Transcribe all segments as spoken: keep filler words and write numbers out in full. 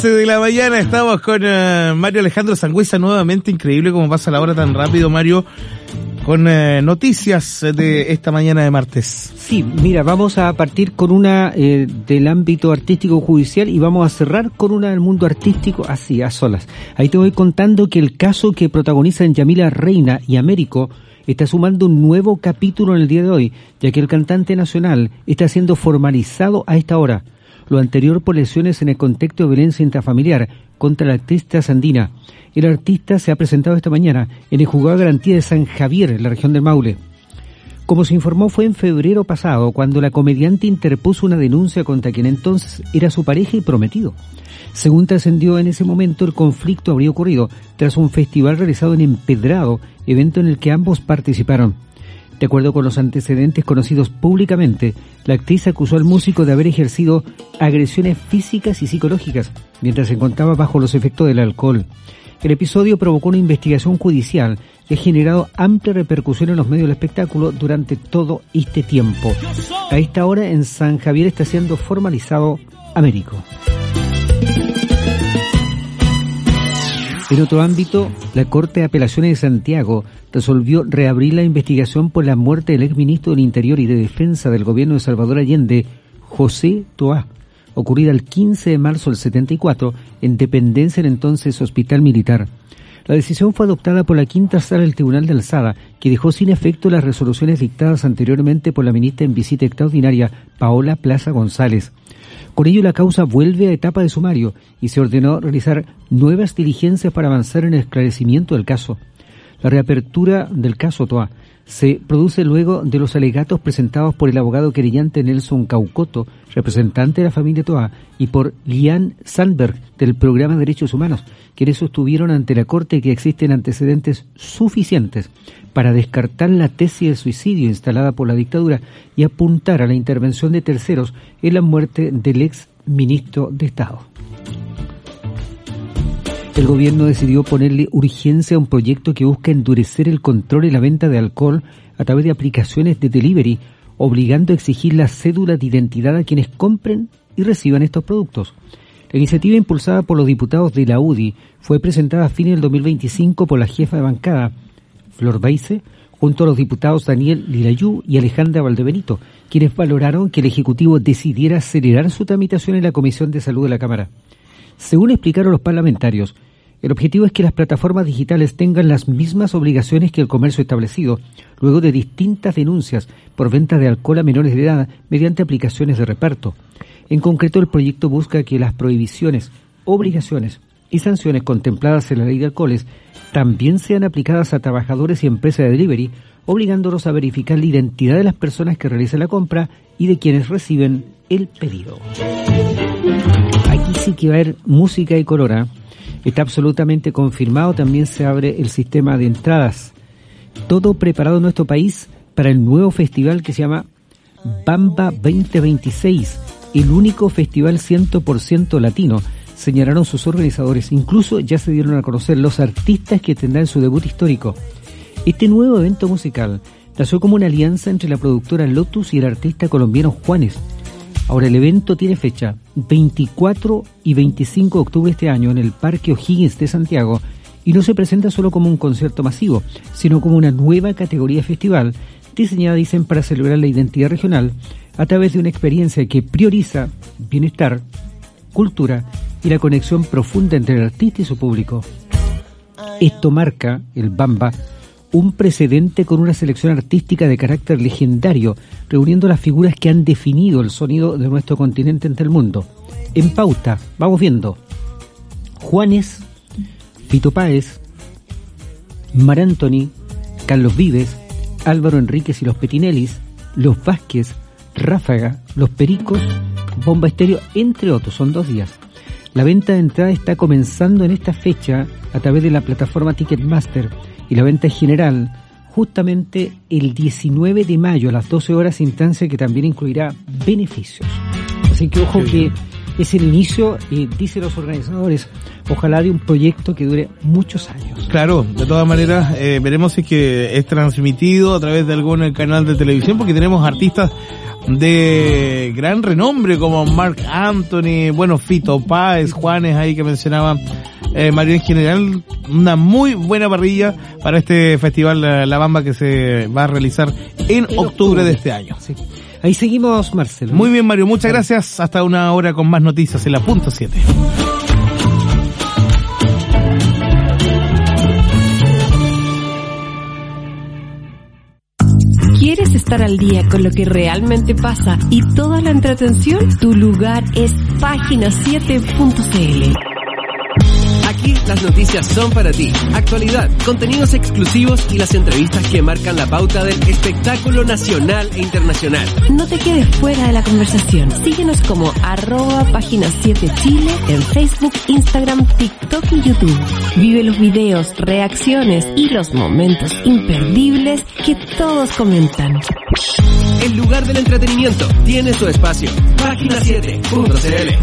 once de la mañana estamos con uh, Mario Alejandro Sangüesa nuevamente. Increíble cómo pasa la hora tan rápido, Mario, con uh, noticias de esta mañana de martes. Sí, mira, vamos a partir con una eh, del ámbito artístico judicial y vamos a cerrar con una del mundo artístico así, a solas. Ahí te voy contando que el caso que protagonizan Yamila Reina y Américo está sumando un nuevo capítulo en el día de hoy, ya que el cantante nacional está siendo formalizado a esta hora. Lo anterior por lesiones en el contexto de violencia intrafamiliar contra la actriz trasandina. El artista se ha presentado esta mañana en el juzgado de garantía de San Javier, en la región del Maule. Como se informó, fue en febrero pasado cuando la comediante interpuso una denuncia contra quien entonces era su pareja y prometido. Según trascendió en ese momento, el conflicto habría ocurrido tras un festival realizado en Empedrado, evento en el que ambos participaron. De acuerdo con los antecedentes conocidos públicamente, la actriz acusó al músico de haber ejercido agresiones físicas y psicológicas mientras se encontraba bajo los efectos del alcohol. El episodio provocó una investigación judicial y ha generado amplia repercusión en los medios del espectáculo durante todo este tiempo. A esta hora en San Javier está siendo formalizado Américo. En otro ámbito, la Corte de Apelaciones de Santiago resolvió reabrir la investigación por la muerte del exministro del Interior y de Defensa del gobierno de Salvador Allende, José Toá, ocurrida el quince de marzo del setenta y cuatro en dependencia del entonces Hospital Militar. La decisión fue adoptada por la quinta sala del Tribunal de Alzada, que dejó sin efecto las resoluciones dictadas anteriormente por la ministra en visita extraordinaria, Paola Plaza González. Con ello, la causa vuelve a etapa de sumario y se ordenó realizar nuevas diligencias para avanzar en el esclarecimiento del caso. La reapertura del caso Toá se produce luego de los alegatos presentados por el abogado querellante Nelson Caucoto, representante de la familia Toá, y por Lian Sandberg del Programa de Derechos Humanos, quienes sostuvieron ante la Corte que existen antecedentes suficientes para descartar la tesis de suicidio instalada por la dictadura y apuntar a la intervención de terceros en la muerte del ex ministro de Estado. El gobierno decidió ponerle urgencia a un proyecto que busca endurecer el control y la venta de alcohol a través de aplicaciones de delivery, obligando a exigir la cédula de identidad a quienes compren y reciban estos productos. La iniciativa, impulsada por los diputados de la U D I, fue presentada a fines del dos mil veinticinco por la jefa de bancada, Flor Baise, junto a los diputados Daniel Lilayú y Alejandra Valdebenito, quienes valoraron que el Ejecutivo decidiera acelerar su tramitación en la Comisión de Salud de la Cámara. Según explicaron los parlamentarios, el objetivo es que las plataformas digitales tengan las mismas obligaciones que el comercio establecido, luego de distintas denuncias por venta de alcohol a menores de edad mediante aplicaciones de reparto. En concreto, el proyecto busca que las prohibiciones, obligaciones y sanciones contempladas en la ley de alcoholes también sean aplicadas a trabajadores y empresas de delivery, obligándolos a verificar la identidad de las personas que realizan la compra y de quienes reciben el pedido. Aquí sí que va a haber música y color, ¿eh? Está absolutamente confirmado. También se abre el sistema de entradas. Todo preparado en nuestro país para el nuevo festival que se llama Bamba veinte veintiséis, el único festival cien por ciento latino, señalaron sus organizadores. Incluso ya se dieron a conocer los artistas que tendrán su debut histórico. Este nuevo evento musical nació como una alianza entre la productora Lotus y el artista colombiano Juanes. Ahora, el evento tiene fecha veinticuatro y veinticinco de octubre de este año en el Parque O'Higgins de Santiago, y no se presenta solo como un concierto masivo, sino como una nueva categoría festival diseñada, dicen, para celebrar la identidad regional a través de una experiencia que prioriza bienestar, cultura y la conexión profunda entre el artista y su público. Esto marca, el Bamba, un precedente con una selección artística de carácter legendario, reuniendo las figuras que han definido el sonido de nuestro continente ante el mundo. En pauta, vamos viendo: Juanes, Fito Páez, Mar Anthony, Carlos Vives, Álvaro Enríquez y los Petinellis, Los Vázquez, Ráfaga, Los Pericos, Bomba Estéreo, entre otros. Son dos días. La venta de entrada está comenzando en esta fecha a través de la plataforma Ticketmaster, y la venta general justamente el diecinueve de mayo a las doce horas, instancia que también incluirá beneficios. Así que ojo, que es el inicio, y dicen los organizadores, ojalá de un proyecto que dure muchos años. Claro, de todas maneras, eh, veremos si es que es transmitido a través de algún canal de televisión, porque tenemos artistas de gran renombre como Marc Anthony, bueno, Fito Páez, Juanes ahí que mencionaba eh, Mario. En general, una muy buena parrilla para este festival La, La Bamba que se va a realizar en, en octubre, octubre de este año. Sí. Ahí seguimos, Marcelo. Muy bien, Mario, muchas gracias. Hasta una hora con más noticias en la punto siete. ¿Quieres estar al día con lo que realmente pasa y toda la entretención? Tu lugar es página siete punto c l. Aquí las noticias son para ti. Actualidad, contenidos exclusivos y las entrevistas que marcan la pauta del espectáculo nacional e internacional. No te quedes fuera de la conversación. Síguenos como arroba página siete Chile en Facebook, Instagram, TikTok y YouTube. Vive los videos, reacciones y los momentos imperdibles que todos comentan. El lugar del entretenimiento tiene su espacio. página siete punto c l.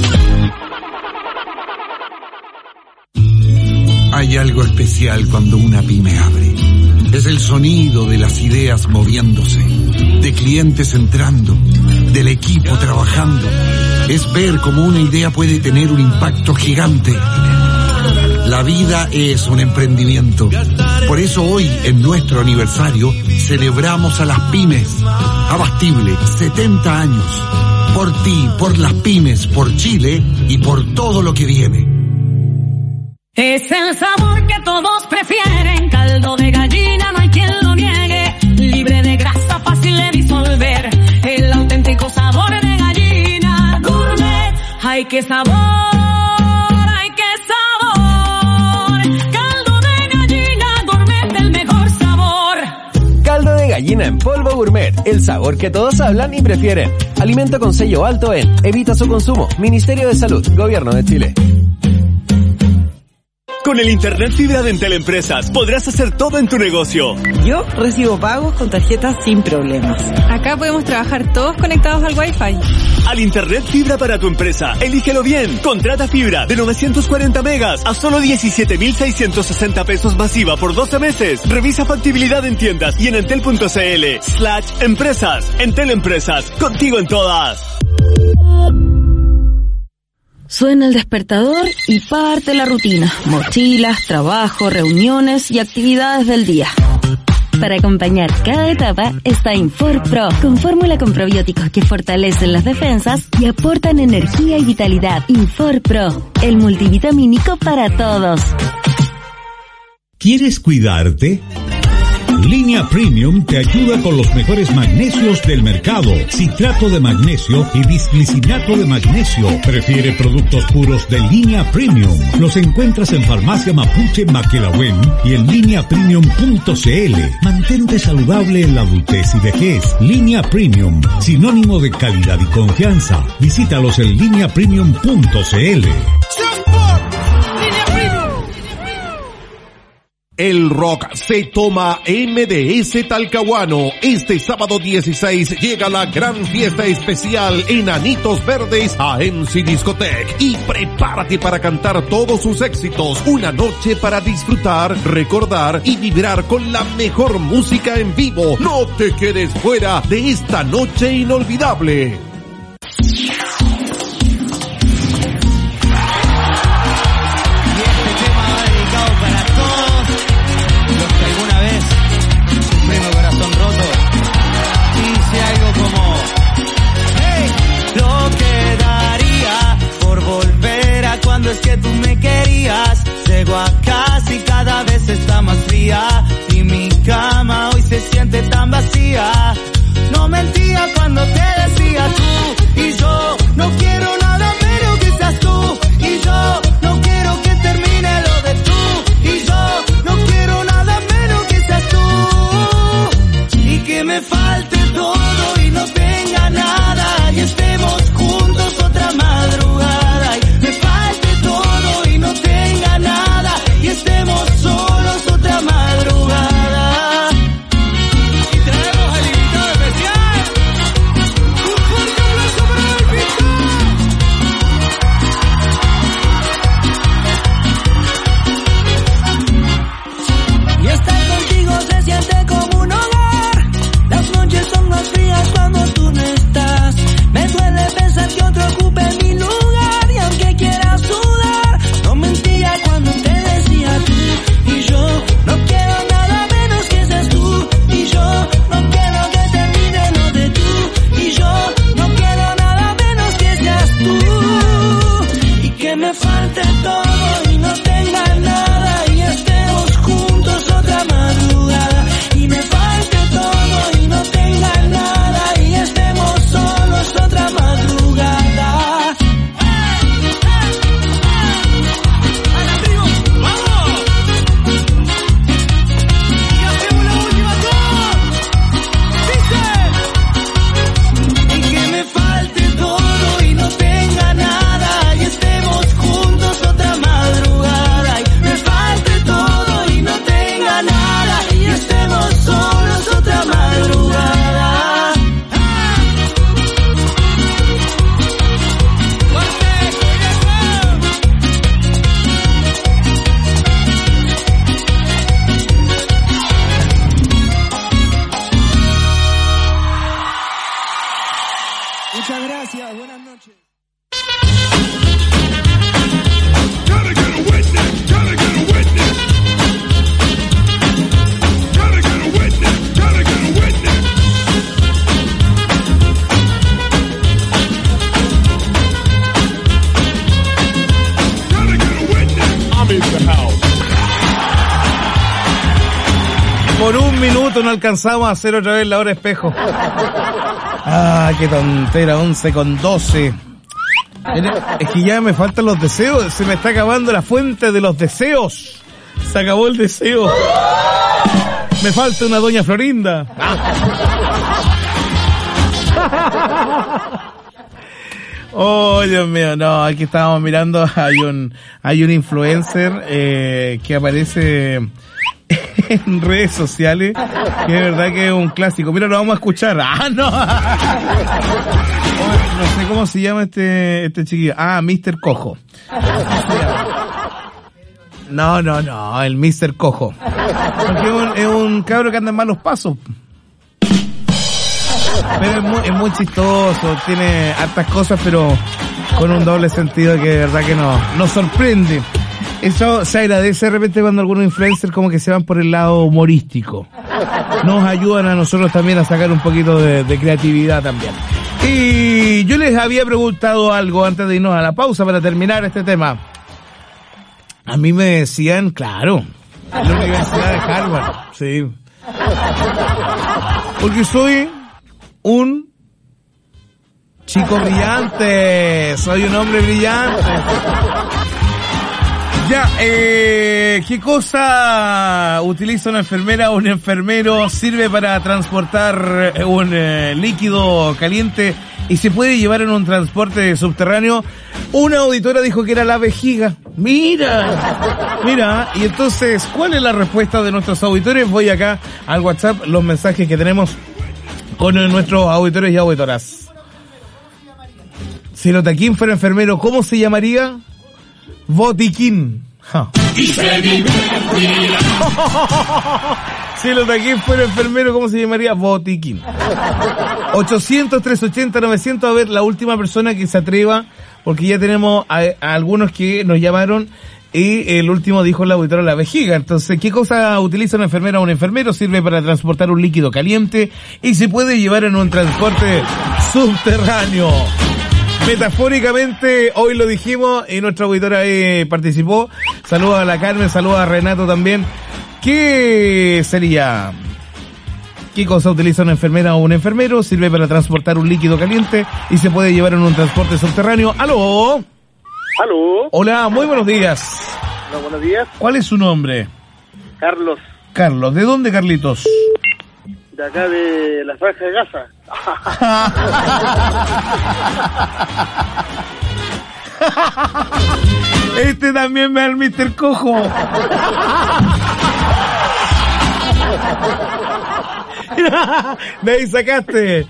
Hay algo especial cuando una pyme abre. Es el sonido de las ideas moviéndose, de clientes entrando, del equipo trabajando. Es ver cómo una idea puede tener un impacto gigante. La vida es un emprendimiento. Por eso hoy, en nuestro aniversario, celebramos a las pymes. Abastible, setenta años. Por ti, por las pymes, por Chile y por todo lo que viene. Es el sabor que todos prefieren, caldo de gallina, no hay quien lo niegue, libre de grasa, fácil de disolver, el auténtico sabor de gallina, gourmet, ay qué sabor, ay qué sabor, caldo de gallina, gourmet, el mejor sabor. Caldo de gallina en polvo gourmet, el sabor que todos hablan y prefieren. Alimento con sello alto en Evita su consumo, Ministerio de Salud, Gobierno de Chile. Con el Internet Fibra de Entel Empresas podrás hacer todo en tu negocio. Yo recibo pagos con tarjetas sin problemas. Acá podemos trabajar todos conectados al Wi-Fi. Al Internet Fibra para tu empresa, elígelo bien. Contrata fibra de novecientos cuarenta megas a solo diecisiete mil seiscientos sesenta pesos masiva por doce meses. Revisa factibilidad en tiendas y en entel.cl slash empresas. Entel Empresas, contigo en todas. Suena el despertador y parte la rutina. Mochilas, trabajo, reuniones y actividades del día. Para acompañar cada etapa está InforPro, con fórmula con probióticos que fortalecen las defensas y aportan energía y vitalidad. InforPro, el multivitamínico para todos. ¿Quieres cuidarte? Línea Premium te ayuda con los mejores magnesios del mercado. Citrato de magnesio y bisglicinato de magnesio. Prefiere productos puros de Línea Premium. Los encuentras en Farmacia Mapuche Maquelahuen y en línea premium punto c l. Mantente saludable en la adultez y vejez. Línea Premium, sinónimo de calidad y confianza. Visítalos en línea premium punto c l. El rock se toma M D S Talcahuano. Este sábado dieciséis llega la gran fiesta especial en Anitos Verdes a M C Discotech. Y prepárate para cantar todos sus éxitos. Una noche para disfrutar, recordar y vibrar con la mejor música en vivo. No te quedes fuera de esta noche inolvidable. Cuando es que tú me querías, llego a casa y cada vez está más fría y mi cama hoy se siente tan vacía. No mentía cuando te decía tú y yo no quiero nada pero que seas tú y yo no quiero que termine lo de tú y yo no quiero nada menos que seas tú y que me falte todo y no tenga nada y estemos juntos otra madrugada y me falte todo y no tenga nada Muchas gracias, buenas noches. Por un minuto no alcanzamos a hacer otra vez la hora espejo. Ah, qué tontera, once con doce. Es que ya me faltan los deseos, se me está acabando la fuente de los deseos. Se acabó el deseo. Me falta una doña Florinda. Oh, Dios mío, no, aquí estábamos mirando, hay un, hay un influencer, eh, que aparece en redes sociales, que es verdad que es un clásico. Mira, lo vamos a escuchar. ¡Ah, no! No sé cómo se llama este este chiquillo. Ah, mister Cojo. No, no, no, el mister Cojo. Porque es un, es un cabro que anda en malos pasos. Pero es muy, es muy chistoso, tiene hartas cosas, pero con un doble sentido que de verdad que no, nos sorprende. Eso se agradece de repente cuando algunos influencers como que se van por el lado humorístico. Nos ayudan a nosotros también a sacar un poquito de, de creatividad también. Y yo les había preguntado algo antes de irnos a la pausa para terminar este tema. A mí me decían, claro, en la Universidad de Harvard, sí. Porque soy un chico brillante, soy un hombre brillante. Ya, eh, ¿qué cosa utiliza una enfermera o un enfermero? Sirve para transportar un eh, líquido caliente y se puede llevar en un transporte subterráneo. Una auditora dijo que era la vejiga. Mira, mira, y entonces, ¿cuál es la respuesta de nuestros auditores? Voy acá al WhatsApp, los mensajes que tenemos con nuestros auditores y auditoras. Si el Otaquín fuera enfermero, ¿cómo se llamaría? Botiquín. Ja. Si el Otaquín fuera enfermero, ¿cómo se llamaría? Botiquín. ochocientos, trescientos ochenta, novecientos. A ver, la última persona que se atreva, porque ya tenemos a, a algunos que nos llamaron y el último dijo la auditora la vejiga. Entonces, ¿qué cosa utiliza una enfermera o un enfermero? Sirve para transportar un líquido caliente y se puede llevar en un transporte subterráneo. Metafóricamente, hoy lo dijimos y nuestra auditora ahí participó. Saludos a la Carmen, saludos a Renato también. ¿Qué sería? ¿Qué cosa utiliza una enfermera o un enfermero? Sirve para transportar un líquido caliente y se puede llevar en un transporte subterráneo. ¡Aló! ¡Aló! Hola, muy buenos días. Hola, buenos días. ¿Cuál es su nombre? Carlos. Carlos, ¿de dónde, Carlitos? De acá de la Franja de Gaza. Este también me da el mister Cojo. De ahí sacaste.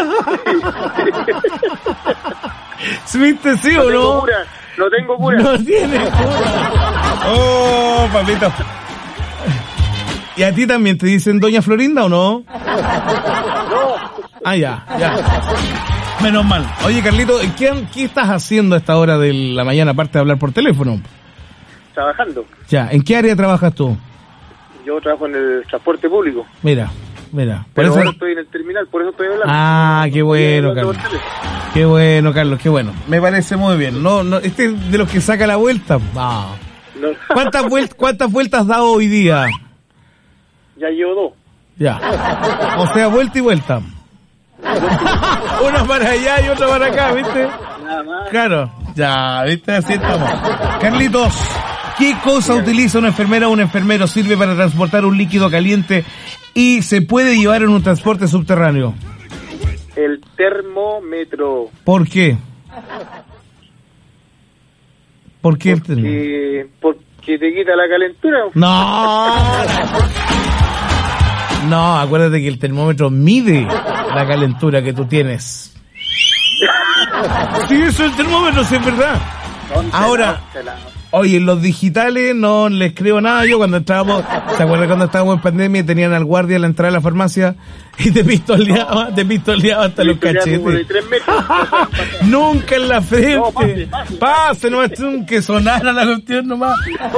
¿Viste, sí o no? No tengo cura, no tengo cura. No tiene cura. Oh, papito. ¿Y a ti también te dicen doña Florinda o no? No. Ah, ya, ya. Menos mal. Oye, Carlito, ¿qué, ¿qué estás haciendo a esta hora de la mañana aparte de hablar por teléfono? Trabajando. Ya, ¿en qué área trabajas tú? Yo trabajo en el transporte público. Mira, mira. Por Pero eso... ahora estoy en el terminal, por eso estoy hablando. Ah, qué bueno, Carlos. Qué bueno, Carlos, qué bueno. Me parece muy bien. No, no, este es de los que saca la vuelta. Ah. No. ¿Cuántas vueltas, cuántas vueltas has dado hoy día? Ya llevo dos. Ya. O sea, vuelta y vuelta. Una para allá y otra para acá, ¿viste? Nada más. Claro. Ya, ¿viste? Así estamos. Carlitos, ¿qué cosa Bien. utiliza una enfermera o un enfermero? Sirve para transportar un líquido caliente y se puede llevar en un transporte subterráneo. El termómetro. ¿Por qué? ¿Por qué el termómetro? Porque, porque te quita la calentura. No. No, acuérdate que el termómetro mide la calentura que tú tienes. Sí, eso es el termómetro, sí, es verdad. Ahora, Oye, en los digitales no les creo nada. Yo cuando estábamos, ¿se acuerdan cuando estábamos en pandemia y tenían al guardia a la entrada de la farmacia y te pistoleaba, te pistoleaba hasta los cachetes? Nunca en la frente. No, pase, pase, pase, no es un que sonara la cuestión nomás.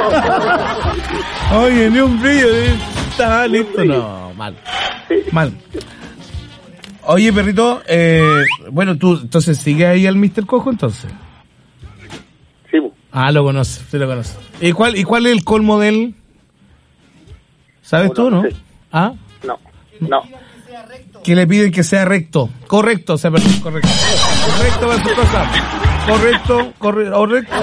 Oye, ni un brillo, está listo. No, mal, mal. Oye, perrito, eh, bueno, tú entonces sigues ahí al mister Cojo entonces. Sí, pues. Ah, lo conoces, sí lo conoces. ¿Y cuál, ¿Y cuál es el colmo de él? ¿Sabes no, tú, no? Sí. ¿Ah? No, no. Que le piden que sea recto. Correcto, o sea, perdón, correcto. Correcto va su cosa. Correcto, correcto, correcto.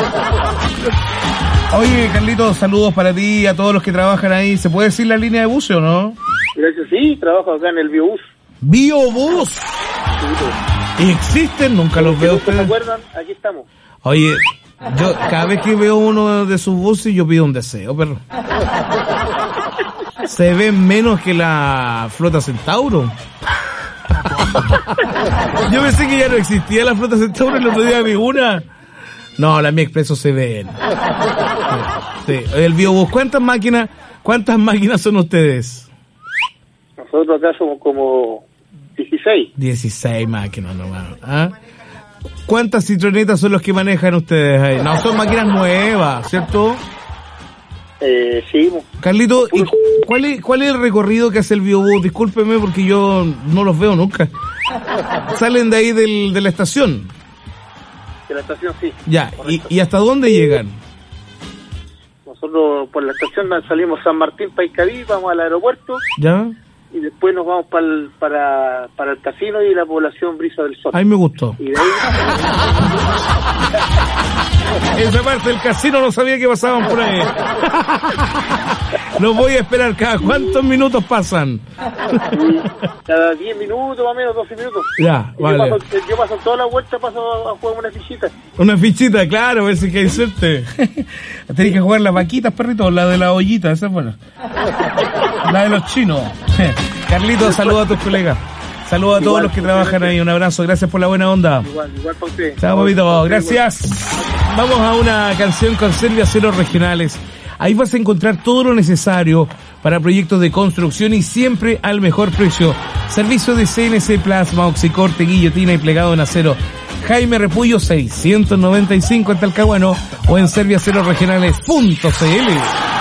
Oye, Carlitos, saludos para ti y a todos los que trabajan ahí. ¿Se puede decir la línea de buceo, no? Gracias, sí, trabajo acá en el Biobús. ¿Biobús? Sí, pues. ¿Existen? Nunca los veo. ¿Se acuerdan? Aquí estamos. Oye, yo cada vez que veo uno de sus buses yo pido un deseo, perro. Se ven menos que la flota Centauro. Yo pensé que ya no existía la flota Centauro y el otro día vi una. No, la Mi Expreso se ven. Sí. El Biobús, ¿cuántas máquinas, cuántas máquinas son ustedes? Nosotros acá somos como dieciséis. dieciséis máquinas nomás. ¿Ah? ¿Cuántas citronetas son los que manejan ustedes ahí? No, son máquinas nuevas, ¿cierto? Eh, sí. Carlito, ¿y cuál es, cuál es el recorrido que hace el Biobús? Discúlpeme porque yo no los veo nunca. Salen de ahí del, de la estación. De la estación, sí. Ya, ¿y, ¿y hasta dónde llegan? Nosotros por la estación salimos San Martín, Paiscaví, vamos al aeropuerto. ¿Ya? Y después nos vamos para el, para, para el casino y la población Brisa del Sol. Ahí me gustó. Y de ahí... Esa parte del casino no sabía que pasaban por ahí. Los voy a esperar. ¿Cada cuántos minutos pasan? Cada diez minutos, más o menos, doce minutos. Ya, y vale. Yo paso, yo paso toda la vuelta, paso a jugar una fichita. Una fichita, claro, a ver si hay suerte. Tenés que jugar las vaquitas, perrito, la de la ollita, esa es buena. La de los chinos. Carlitos, saluda a tus colegas. Saludos a todos igual, los que trabajan ahí. Un abrazo. Gracias por la buena onda. Igual, igual para usted. Chao, papito. Gracias. Vamos a una canción con Serviaceros Regionales. Ahí vas a encontrar todo lo necesario para proyectos de construcción y siempre al mejor precio. Servicio de C N C Plasma, oxicorte, guillotina y plegado en acero. Jaime Repullo seiscientos noventa y cinco en Talcahuano o en serviaceros regionales punto c l.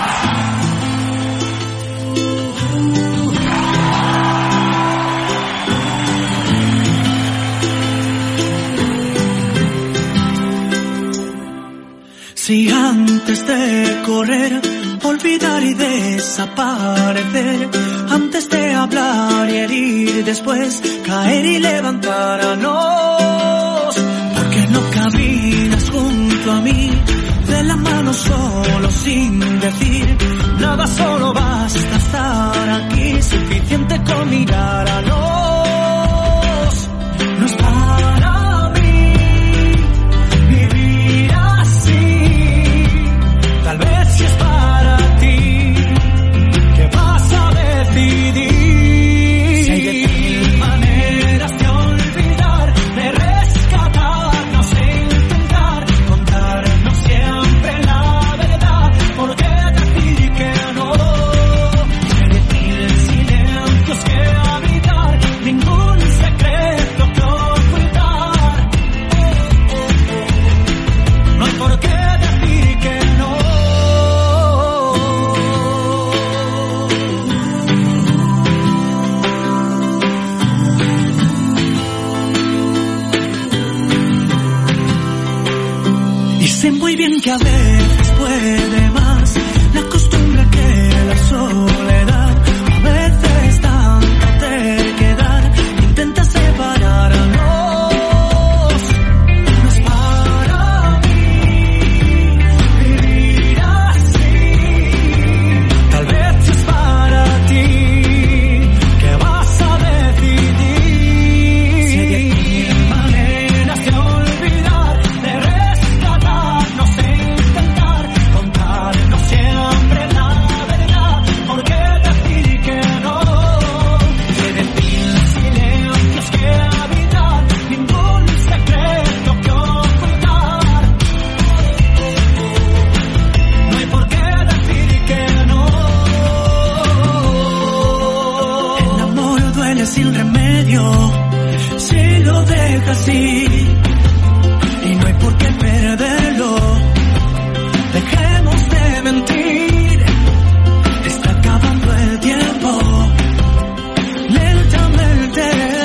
Si antes de correr, olvidar y desaparecer, antes de hablar y herir, después caer y levantarnos, porque no caminas junto a mí, de la mano solo sin decir nada, solo basta estar aquí, suficiente con mirarnos, no es para mí vivir así, tal vez si es para ti, ¿qué vas a decidir? Si hay de mil maneras de olvidar, de rescatarnos e intentar contarnos siempre la verdad, ¿por qué decir que no? Si hay de mil silencios que habitar, ningún secreto que ocultar, no hay por qué decir que no. Y sé muy bien que a veces puede más la costumbre que la soledad, a veces tanta terquedad intenta separarnos, no es para mí vivir así, tal vez si es para ti, ¿qué vas a decidir? Si hay diez mil maneras de olvidar, de rescatarnos e intentar muere sin remedio si lo dejas ir. Y no hay por qué perderlo. Dejemos de mentir. Está acabando el tiempo. Lentamente.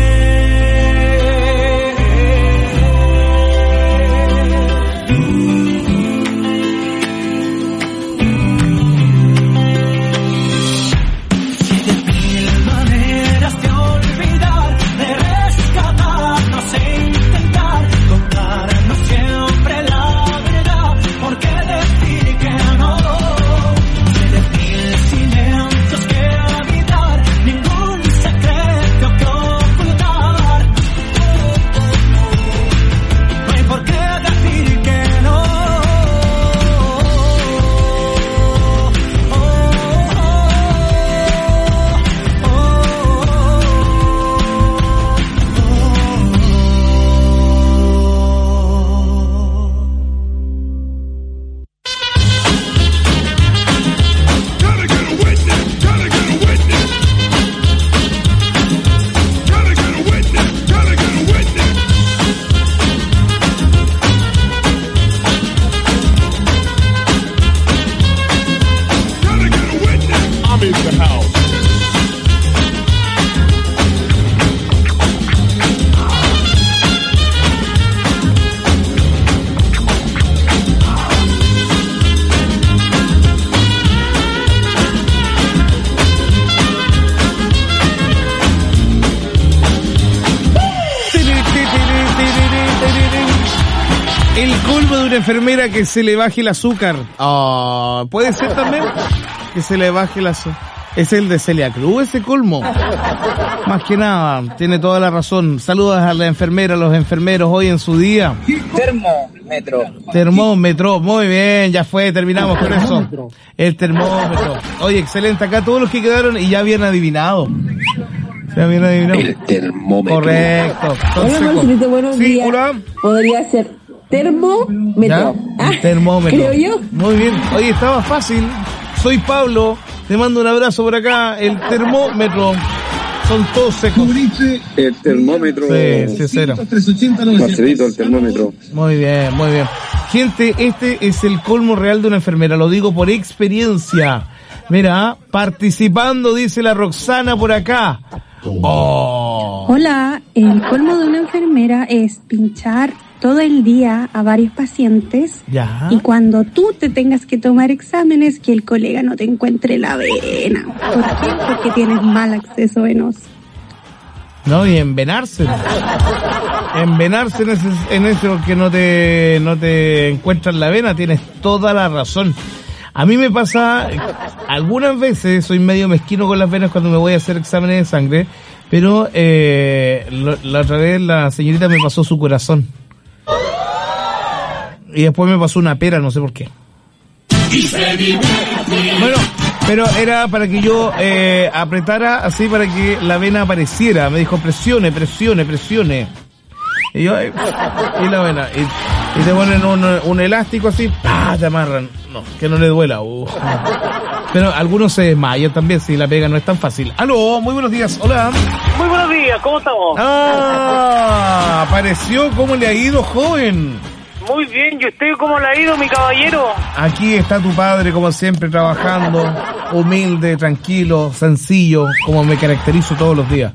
Enfermera que se le baje el azúcar. Oh, puede ser también que se le baje el azúcar. Es el de Celia Cruz, ese colmo. Más que nada, tiene toda la razón. Saludos a la enfermera, a los enfermeros hoy en su día. Termómetro. Termómetro, muy bien, ya fue, terminamos con eso. El termómetro. Oye, excelente, acá todos los que quedaron y ya habían adivinado. Ya habían adivinado. El termómetro. Correcto. Hola, Marcelito, buenos sí, días. Hola. Podría ser termómetro. Ah, termómetro. Creo yo. Muy bien. Oye, estaba fácil. Soy Pablo. Te mando un abrazo por acá. El termómetro. Son todos secos. El termómetro. Sí, sí, cero. Marcelito, el termómetro. Muy bien, muy bien. Gente, este es el colmo real de una enfermera. Lo digo por experiencia. Mira, participando, dice la Roxana por acá. Oh. Hola, el colmo de una enfermera es pinchar todo el día a varios pacientes ya. Y cuando tú te tengas que tomar exámenes que el colega no te encuentre la vena. ¿Por qué? Porque tienes mal acceso venoso. No, y envenarse. Envenarse en, ese, en eso que no te, no te encuentras la vena, tienes toda la razón. A mí me pasa, algunas veces soy medio mezquino con las venas cuando me voy a hacer exámenes de sangre, pero eh, lo, la otra vez la señorita me pasó su corazón. Y después me pasó una pera, no sé por qué. Bueno, pero era para que yo eh, apretara así para que la vena apareciera. Me dijo, presione, presione, presione. Y yo, eh, y la vena. Y, y te ponen un, un elástico así, ¡pah! Te amarran. No, que no le duela. Uh. Pero algunos se desmayan también si la pega no es tan fácil. Aló, muy buenos días, hola. Muy buenos días, ¿cómo estamos? Ah, apareció, ¿cómo le ha ido, joven? Muy bien, ¿y usted cómo le ha ido, mi caballero? Aquí está tu padre, como siempre, trabajando, humilde, tranquilo, sencillo, como me caracterizo todos los días.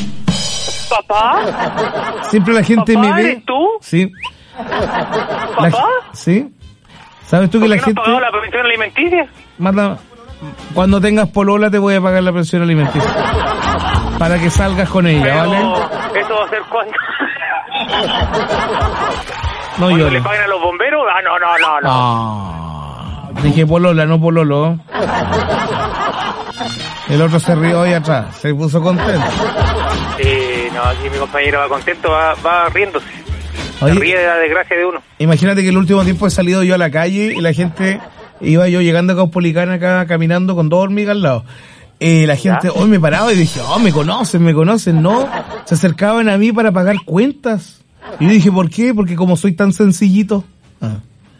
¿Papá? Siempre la gente ¿Papá, me ve... eres tú? Sí. ¿Papá? La... ¿Sí? ¿Sabes tú que ¿Por la qué no gente... has pagado la pensión alimenticia? Manda... Cuando tengas polola te voy a pagar la pensión alimenticia. Para que salgas con ella, Pero, ¿vale? ¿eso va a ser cuándo? No ¿Cuándo llores. le pagan a los bomberos? Ah, no, no, no, no. Ah, dije polola, no pololo. El otro se rió ahí atrás, se puso contento. Sí, no, aquí mi compañero va contento, va, va riéndose. Oye, se ríe de la desgracia de uno. Imagínate que el último tiempo he salido yo a la calle y la gente, iba yo llegando a Caupolicán acá caminando con dos hormigas al lado. Y la gente hoy me paraba y dije, oh, me conocen, me conocen, ¿no? Se acercaban a mí para pagar cuentas. Y yo dije, ¿por qué? Porque como soy tan sencillito. Ah.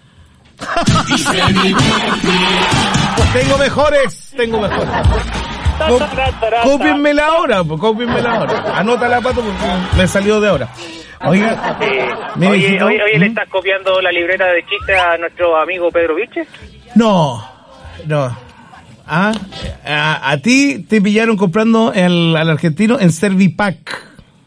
Tengo mejores, tengo mejores. Cópienmela ahora, pues, cópienmela ahora. Anótala, Pato, porque me salió de ahora. Oiga, eh, mire, oye, hijito, oye, oye, ¿Mm? ¿le estás copiando la libreta de chistes a nuestro amigo Pedro Viche? No, no. Ah, a, a ti te pillaron comprando el, al argentino en Servipack.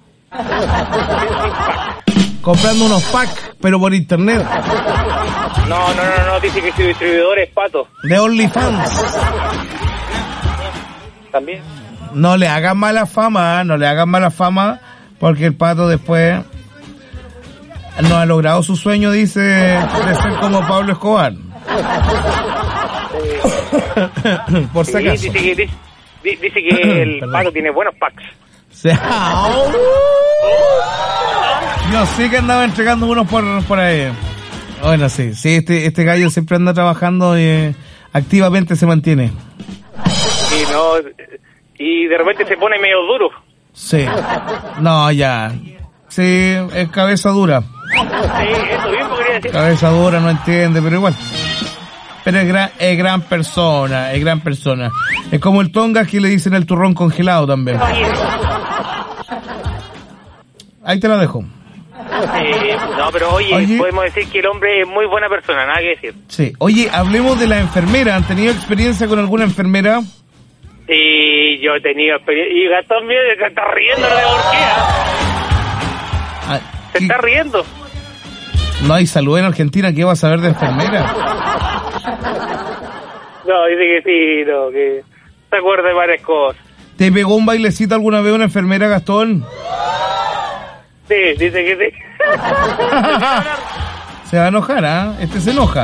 Comprando unos packs, pero por internet. No, no, no, no, dice que su distribuidor es Pato. De OnlyFans. También. No le hagan mala fama, no le hagan mala fama, porque el Pato después no ha logrado su sueño, dice, de ser como Pablo Escobar. Por si Sí, acaso. dice que, dice, dice que el Perdón. Pato tiene buenos packs. Yo sí que andaba entregando unos por, por ahí. Bueno, sí, sí, este, este gallo siempre anda trabajando y eh, activamente se mantiene. Y no, y de repente se pone medio duro. Sí. No, ya. Sí, es cabeza dura. Sí, eso mismo quería decir. Cabeza dura, no entiende, pero igual. Pero es gran, es gran persona, es gran persona. Es como el Tonga que le dicen el turrón congelado también. Ahí te la dejo. Eh, no, pero oye, Oye. podemos decir que el hombre es muy buena persona, nada que decir. Sí. Oye, hablemos de la enfermera. ¿Han tenido experiencia con alguna enfermera? Sí, yo he tenido experiencia. Y Gastón mío se está riendo, no sé por qué. ¿ah? Ah, Se está riendo. no hay salud en Argentina. ¿Qué vas a saber de enfermera? No, dice que sí, no, que se acuerda de varias cosas. ¿Te pegó un bailecito alguna vez una enfermera, Gastón? Sí, dice que sí. Se va a enojar, ¿ah? Este se enoja.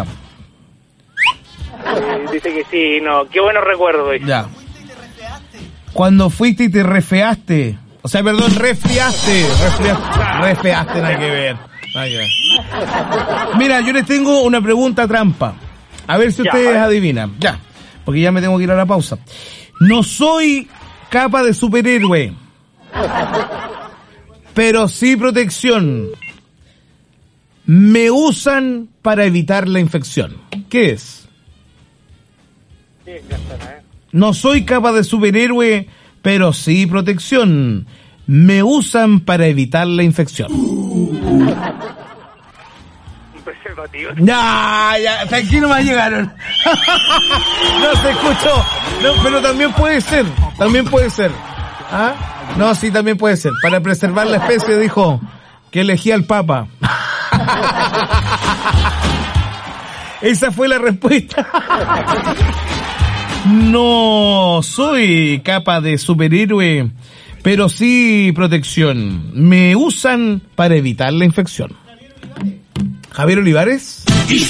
Eh, dice que sí, no, qué buenos recuerdos. Dice. Ya. Cuando fuiste y te refeaste, o sea, perdón, resfriaste, resfriaste, refeaste, nada que ver, nada que ver. Mira, yo les tengo una pregunta trampa, a ver si Ya, ustedes a ver. adivinan, ya, porque ya me tengo que ir a la pausa. No soy capa de superhéroe, pero sí protección. Me usan para evitar la infección. ¿Qué es? Sí, Gastón, ¿eh? No soy capa de superhéroe, pero sí protección. Me usan para evitar la infección. Un preservativo. Ya, ya, hasta aquí nomás llegaron. No se escuchó. No, pero también puede ser, también puede ser. ¿Ah? No, sí, también puede ser. Para preservar la especie, dijo que elegía al Papa. Esa fue la respuesta. No soy capa de superhéroe, pero sí protección. Me usan para evitar la infección. Javier Olivares.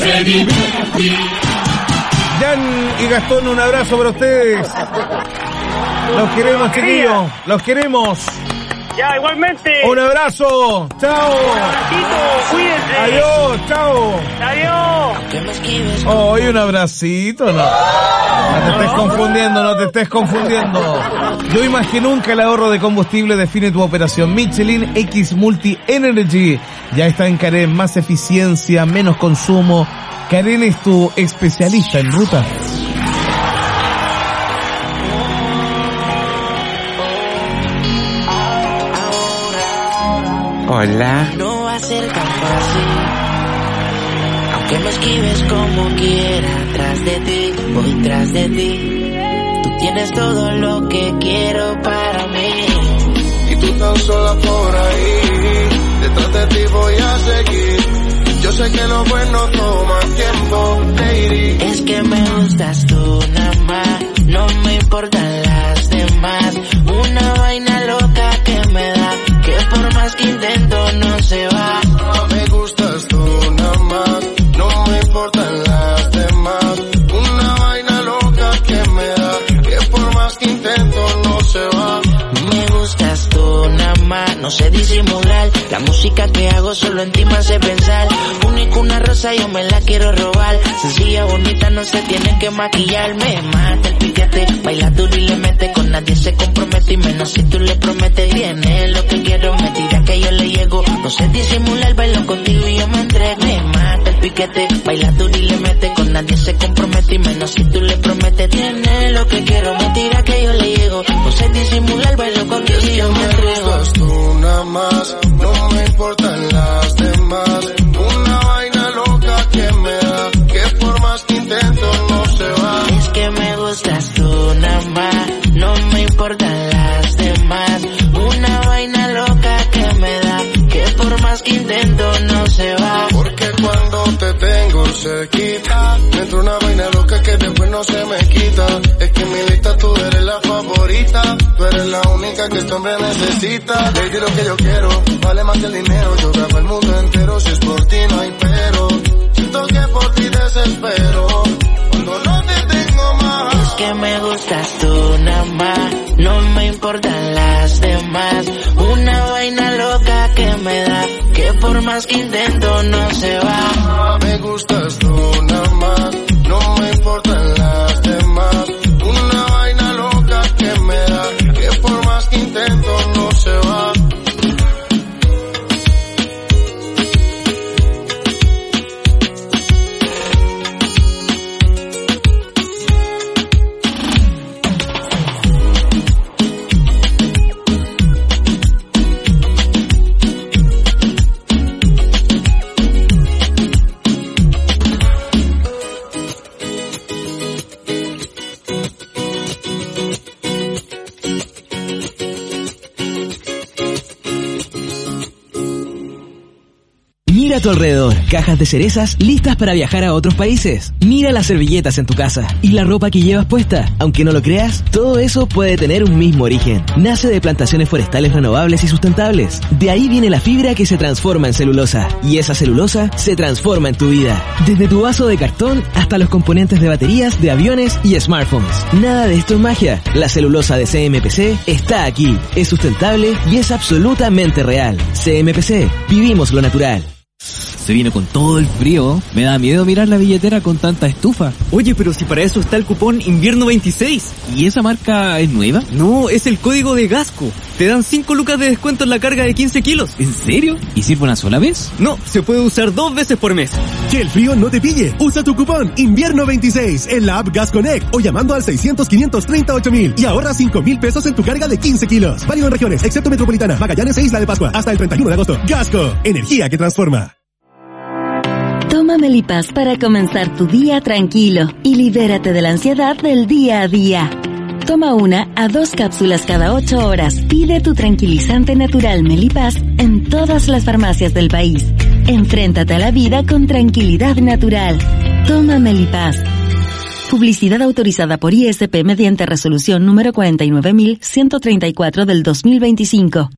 Jan y Gastón, un abrazo para ustedes. Los queremos, chiquillos. Los queremos. Ya, igualmente. Un abrazo. Chao. Un abracito, cuídense. Adiós, chao. Adiós. Oh, y un abracito, no. No te estés confundiendo, no te estés confundiendo. Yo más que nunca el ahorro de combustible define tu operación. Michelin X Multi Energy ya está en Karen. Más eficiencia, menos consumo. Karen es tu especialista en ruta. Hola. No va a ser tan fácil, aunque me esquives como quiera. Tras de ti, voy tras de ti. Tú tienes todo lo que quiero para mí. Y tú tan sola por ahí, detrás de ti voy a seguir. Yo sé que lo bueno toma tiempo, lady. Es que me gustas tú nada más, no me importan las demás. Una vaina loca que me da, que por más que intento no se va. Me gustas tú nada más, no me importan las demás. Una vaina loca que me da, que por más que intento no se va. Me gustas tú nada más, no sé disimular. La música que hago solo en ti me hace pensar. Único una rosa yo me la quiero robar. Sencilla, bonita, no se tiene que maquillar. Me mata el piquete, baila duro y le mete. Con nadie se compromete y menos si tú le prometes. Tiene lo que quiero, me tira que yo le llego. No sé disimular, bailo contigo y yo me entrego. Me mata el piquete, baila duro y le mete. Con nadie se compromete y menos si tú le prometes. Tiene lo que quiero, me tira que yo le llego. hago. No sé disimular, bailo contigo y yo me entrego. Me gustas tú nada más, no me importan las demás. Una vaina loca que me da, que por más que intento no se va. Es que me gustas tú nada más, no me importan las demás. Una vaina loca que me da, que por más que intento no se va. Porque cuando te tengo cerquita, me entra una vaina loca que después no se me quita. Es que en mi lista tú eres la favorita, tú eres la única que este hombre necesita. Baby, lo que yo quiero vale más que el dinero. Yo grabo el mundo entero, si es por ti no hay pero. Siento que por ti desespero cuando no te tengo más. Es que me gustas tú nada más, no me importan las demás. Una vaina loca que me da, que por más que intento no se va. Me gustas tú nada más, no me importan las demás. Una vaina loca que me da, que por más que intento no se va. Mira a tu alrededor, cajas de cerezas listas para viajar a otros países. Mira las servilletas en tu casa y la ropa que llevas puesta. Aunque no lo creas, todo eso puede tener un mismo origen. Nace de plantaciones forestales renovables y sustentables. De ahí viene la fibra que se transforma en celulosa. Y esa celulosa se transforma en tu vida. Desde tu vaso de cartón hasta los componentes de baterías, de aviones y smartphones. Nada de esto es magia. La celulosa de C M P C está aquí. Es sustentable y es absolutamente real. C M P C. Vivimos lo natural. Se vino con todo el frío. Me da miedo mirar la billetera con tanta estufa. Oye, pero si para eso está el cupón Invierno veintiséis. ¿Y esa marca es nueva? No, es el código de Gasco. Te dan cinco lucas de descuento en la carga de quince kilos. ¿En serio? ¿Y sirve una sola vez? No, se puede usar dos veces por mes. Que el frío no te pille. Usa tu cupón Invierno veintiséis en la app Gas Connect o llamando al seiscientos, quinientos treinta, ocho mil y ahorra cinco mil pesos en tu carga de quince kilos. Válido en regiones, excepto Metropolitana, Magallanes e Isla de Pascua, hasta el treinta y uno de agosto. Gasco, energía que transforma. Toma Melipaz para comenzar tu día tranquilo y libérate de la ansiedad del día a día. Toma una a dos cápsulas cada ocho horas. Pide tu tranquilizante natural Melipaz en todas las farmacias del país. Enfréntate a la vida con tranquilidad natural. Toma Melipaz. Publicidad autorizada por I S P mediante resolución número cuarenta y nueve mil ciento treinta y cuatro del dos mil veinticinco.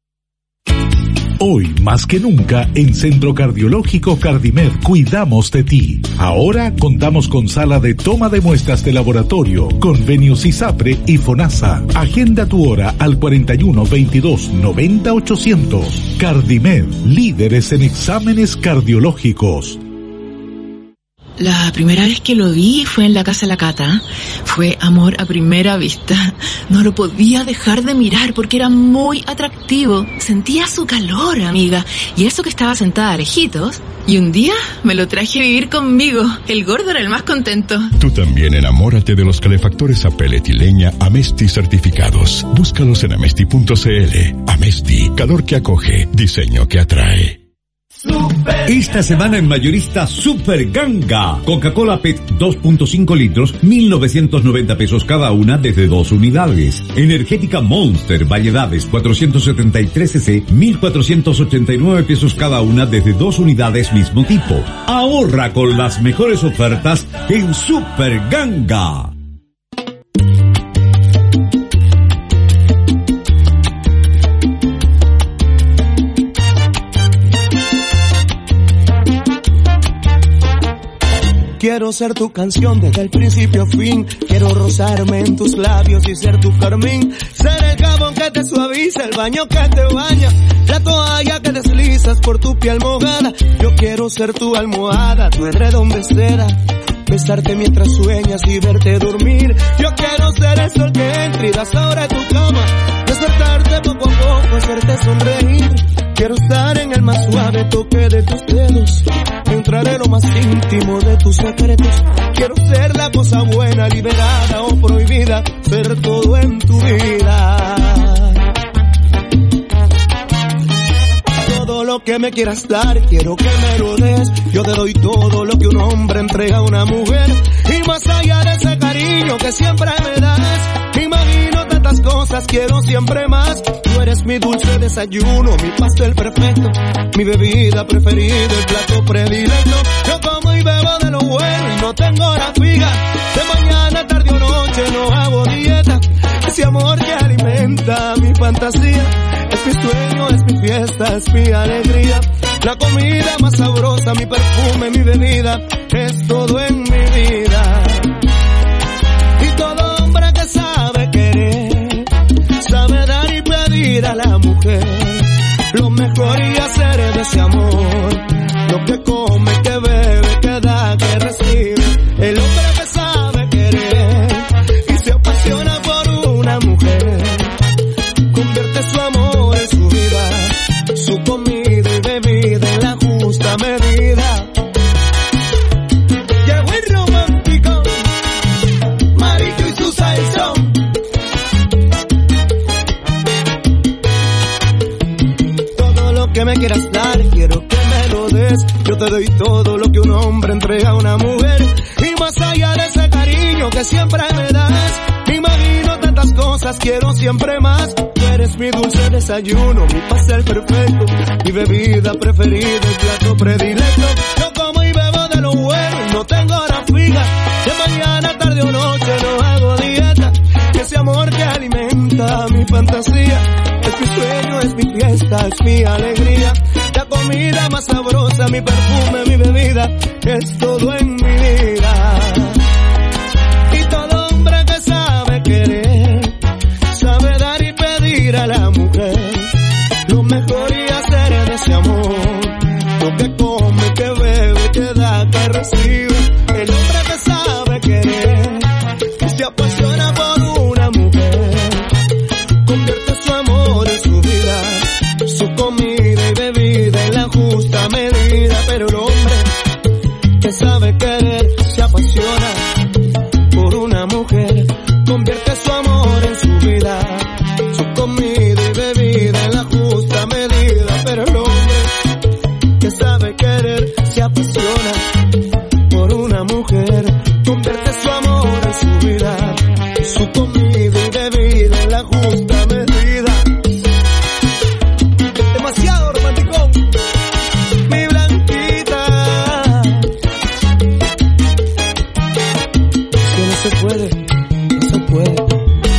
Hoy, más que nunca, en Centro Cardiológico Cardimed cuidamos de ti. Ahora contamos con sala de toma de muestras de laboratorio, convenios ISAPRE y FONASA. Agenda tu hora al cuarenta y uno, veintidós, noventa, ochocientos. Cardimed, líderes en exámenes cardiológicos. La primera vez que lo vi fue en la casa de la Cata. Fue amor a primera vista. No lo podía dejar de mirar porque era muy atractivo. Sentía su calor, amiga. Y eso que estaba sentada a lejitos. Y un día me lo traje a vivir conmigo. El gordo era el más contento. Tú también enamórate de los calefactores a pellet y leña Amesti certificados. Búscalos en amesti punto c l. Amesti, calor que acoge, diseño que atrae. Esta semana en Mayorista Super Ganga. Coca-Cola P E T dos punto cinco litros, mil novecientos noventa pesos cada una desde dos unidades. Energética Monster, variedades cuatrocientos setenta y tres centilitros, mil cuatrocientos ochenta y nueve pesos cada una desde dos unidades mismo tipo. Ahorra con las mejores ofertas en Super Ganga. Quiero ser tu canción desde el principio a fin. Quiero rozarme en tus labios y ser tu carmín. Ser el jabón que te suaviza, el baño que te baña, la toalla que deslizas por tu piel mojada. Yo quiero ser tu almohada, tu edredón de seda. Besarte mientras sueñas y verte dormir. Yo quiero ser el sol que entra y das ahora tu cama. Despertarte poco a poco, hacerte sonreír. Quiero estar en el más suave toque de tus dedos. Mientras descifraré lo más íntimo de tus secretos. Quiero ser la cosa buena, liberada o prohibida, ser todo en tu vida. Todo lo que me quieras dar, quiero que me lo des. Yo te doy todo lo que un hombre entrega a una mujer. Y más allá de ese cariño que siempre me das, imagino tantas cosas, quiero siempre más. Tú eres mi dulce desayuno, mi pastel perfecto, mi bebida preferida, el plato predilecto. Yo como y bebo de lo bueno y no tengo hora fija. De mañana, tarde o noche no hago dieta. Ese amor que alimenta mi fantasía, es mi sueño, es mi fiesta, es mi alegría. La comida más sabrosa, mi perfume, mi bebida, es todo en mi vida. Y todo hombre que sabe querer, sabe dar y pedir a la mujer lo mejor y hacer de ese amor lo que come, que bebe, que da, que recibe. El hombre que sabe querer y se apasiona por una mujer, convierte su amor en su vida, su comida y bebida en la justa medida. Llegó el romántico, Marito y su salsón. Todo lo que me quieras dar, quiero que me lo des. Yo te doy todo lo que un hombre entrega a una mujer. Y más allá de ese cariño que siempre me das, imagino tantas cosas, quiero siempre más. Tú eres mi dulce desayuno, mi pastel perfecto, mi bebida preferida, el plato predilecto. Yo como y bebo de lo bueno y no tengo hora fija. De mañana, tarde o noche no hago dieta. Ese amor que alimenta mi fantasía, es mi sueño, es mi fiesta, es mi alegría. La comida más sabrosa, mi perfume, mi bebida, es todo en mi vida. Y todo hombre que sabe querer, sabe dar y pedir a la mujer lo mejor y hacer de ese amor lo que come, que bebe, que da, que recibe. El hombre que sabe querer y se apasiona por una mujer, convierte su amor en su vida, su comida y bebida en la justa medida. Pero el hombre que sabe querer se apasiona por una mujer, convierte su amor en su vida, su comida y bebida en la justa medida. Pero el hombre que sabe querer se apasiona por una mujer, convierte su amor en su vida, su comida y bebida en la justa medida. Demasiado romanticón, mi blanquita. Que no se puede, no se puede.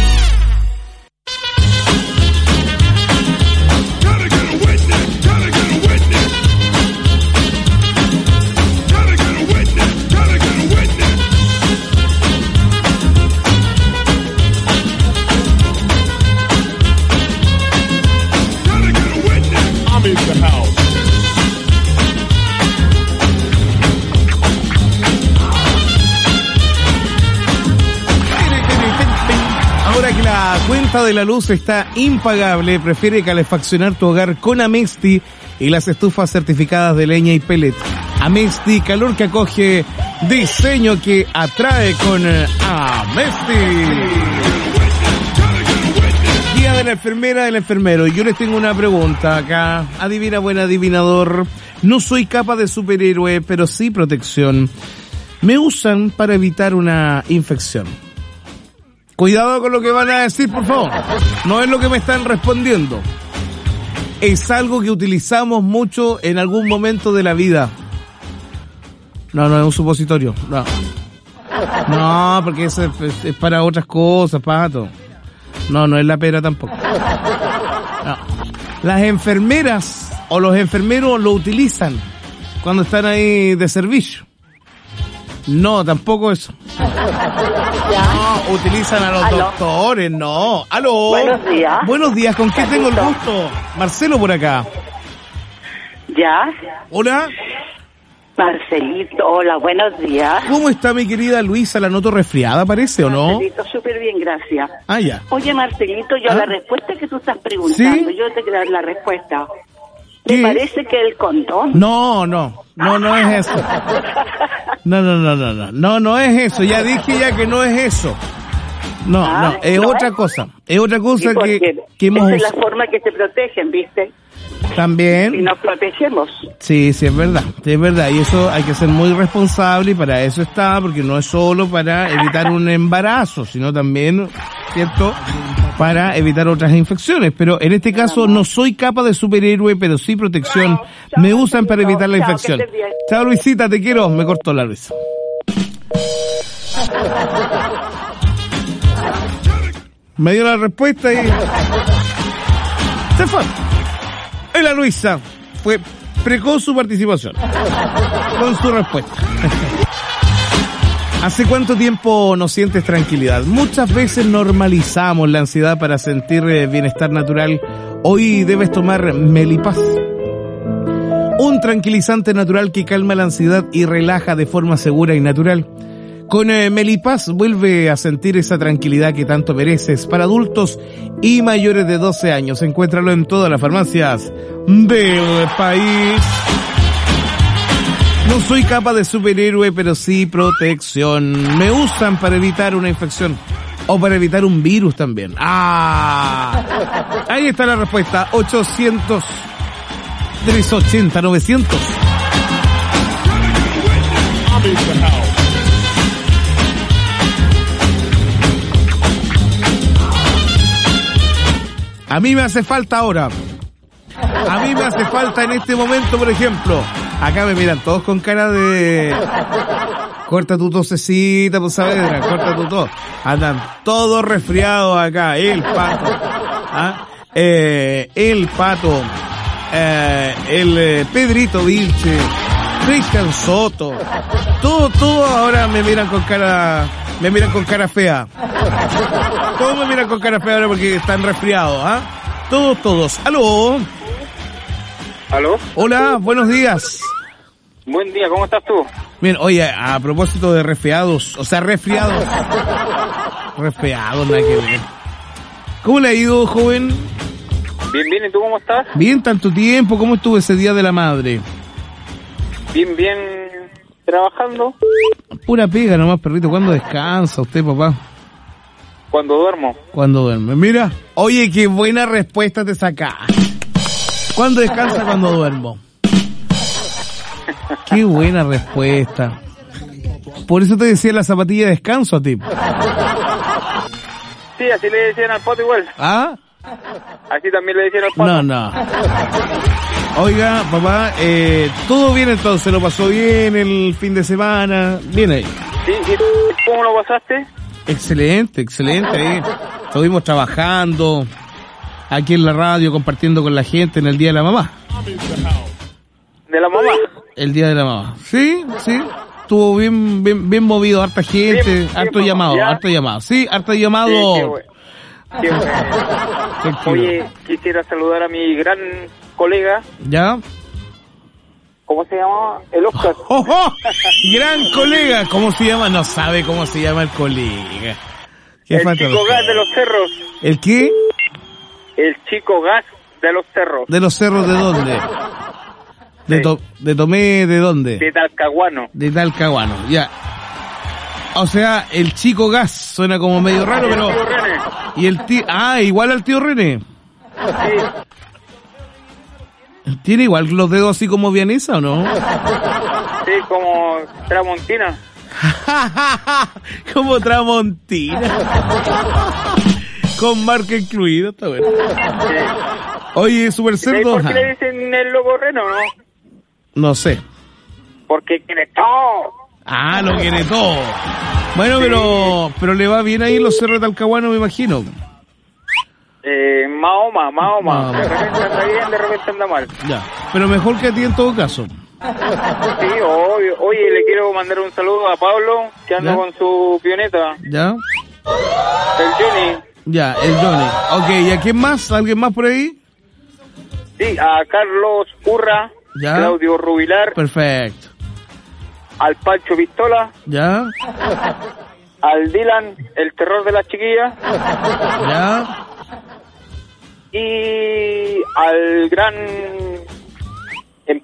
Ahora que la cuenta de la luz está impagable, prefiere calefaccionar tu hogar con Amesti y las estufas certificadas de leña y pellet. Amesti, calor que acoge, diseño que atrae con Amesti. Día de la enfermera, del enfermero. Yo les tengo una pregunta acá. Adivina, buen adivinador. No soy capa de superhéroe, pero sí protección. Me usan para evitar una infección. Cuidado con lo que van a decir, por favor. No es lo que me están respondiendo. Es algo que utilizamos mucho en algún momento de la vida. No, no es un supositorio. No, no, porque eso es, es, es para otras cosas, pato. No, no es la pera tampoco. No. Las enfermeras o los enfermeros lo utilizan cuando están ahí de servicio. No, tampoco eso. No, utilizan a los ¿Aló? doctores, no. Aló. Buenos días. Buenos días, ¿con quién tengo el gusto? Marcelo por acá. ¿Ya? Hola. Marcelito, hola, buenos días. ¿Cómo está mi querida Luisa? ¿La noto resfriada, parece, o no? Marcelito, súper bien, gracias. Ah, ya. Oye, Marcelito, yo ¿Ah? la respuesta que tú estás preguntando, ¿Sí? yo te quiero dar la respuesta. Me parece que el condón. No, no, no, no es eso. No, no, no, no, no, no, no es eso. Ya dije ya que no es eso. No, ah, no, es ¿no otra es? cosa. Es otra cosa que, que hemos... Esa es la forma que se protegen, ¿viste? También. Y nos protegemos. Sí, sí, es verdad, sí, es verdad. Y eso hay que ser muy responsable y para eso está, porque no es solo para evitar un embarazo, sino también, ¿cierto?, para evitar otras infecciones. Pero en este caso no soy capa de superhéroe, pero sí protección. Me usan para evitar la infección. Chao, Luisita, te quiero. Me cortó la Luisa. Me dio la respuesta y se fue. Y la Luisa fue precoz su participación con su respuesta. ¿Hace cuánto tiempo no sientes tranquilidad? Muchas veces normalizamos la ansiedad para sentir bienestar natural. Hoy debes tomar Melipaz, un tranquilizante natural que calma la ansiedad y relaja de forma segura y natural. Con eh, Melipaz vuelve a sentir esa tranquilidad que tanto mereces. Para adultos y mayores de doce años. Encuéntralo en todas las farmacias del país. No soy capa de superhéroe, pero sí protección. Me usan para evitar una infección. O para evitar un virus también. ¡Ah! Ahí está la respuesta. ochocientos, trescientos ochenta, novecientos. A mí me hace falta ahora. A mí me hace falta en este momento, por ejemplo. Acá me miran todos con cara de... Corta tu tosecita, pues Saavedra, corta tu tos. Andan todos resfriados acá. El Pato. ¿Ah? Eh, el Pato. Eh, el eh, Pedrito Vilche. Cristian Soto. Todo, todo ahora me miran con cara... Me miran con cara fea. Todos me miran con cara fea ahora porque están resfriados, ¿ah? ¿eh? Todos, todos. ¿Aló? ¿Aló? Hola, buenos días. Buen día, ¿cómo estás tú? Bien, oye, a propósito de resfriados, o sea, resfriados. Resfriados, nada que ver. ¿Cómo le ha ido, joven? Bien, bien, ¿y tú cómo estás? Bien, tanto tiempo. ¿Cómo estuvo ese Día de la Madre? Bien, bien, trabajando. Pura pega nomás, perrito. ¿Cuándo descansa usted, papá? Cuando duermo. Cuando duerme. Mira, oye, qué buena respuesta te sacaste. ¿Cuándo descansa? Cuando duermo. Qué buena respuesta. Por eso te decía la zapatilla de descanso a ti. Sí, así le decían al Pato igual. ¿Ah? Así también le decían al Pato. No, no. Oiga, papá, eh, todo bien entonces, ¿lo pasó bien el fin de semana? Bien ahí. Sí, ¿y cómo lo pasaste? Excelente, excelente ahí. Estuvimos trabajando aquí en la radio, compartiendo con la gente en el Día de la Mamá. ¿De la mamá? El Día de la Mamá. Sí, sí. Estuvo bien, bien, bien movido, harta gente, bien, harto bien, llamado, ya. harto llamado. Sí, harto llamado. Sí, qué bueno. Qué bueno. Oye, quisiera saludar a mi gran colega. ¿Ya? ¿Cómo se llama? El Oscar. ¡Oh, oh! Gran colega. ¿Cómo se llama? No sabe cómo se llama el colega. ¿Qué el chico gas de los cerros. ¿El qué? El chico gas de los cerros. ¿De los cerros de dónde? De, sí. to, de Tomé, ¿de dónde? De Talcahuano. De Talcahuano, ya. O sea, el chico gas suena como medio raro, y el pero... Tío René. Y el tío... Ah, igual al tío René. Sí. ¿Tiene igual los dedos así como Vianesa o no? Sí, como Tramontina. Como Tramontina. Con marca incluida, está bueno. Sí. Oye, Super Cerdo. ¿Por qué le dicen el lobo reno, no? No sé. Porque quiere todo. Ah, lo quiere todo. Bueno, sí. pero pero le va bien ahí los cerros de Talcahuano, me imagino. Eh, Mahoma, Mahoma. De repente anda bien, de repente anda mal. Ya, pero mejor que a ti en todo caso. Sí, obvio. Oye, le quiero mandar un saludo a Pablo, que anda ¿Ya? con su pioneta. ¿Ya? El Johnny. Ya, el Johnny. Ok, ¿y a quién más? ¿Alguien más por ahí? Sí, a Carlos Urra, ¿Ya? Claudio Rubilar. Perfecto. Al Pancho Pistola. ¿Ya? Al Dylan, el terror de las chiquillas. ¿Ya? Y al gran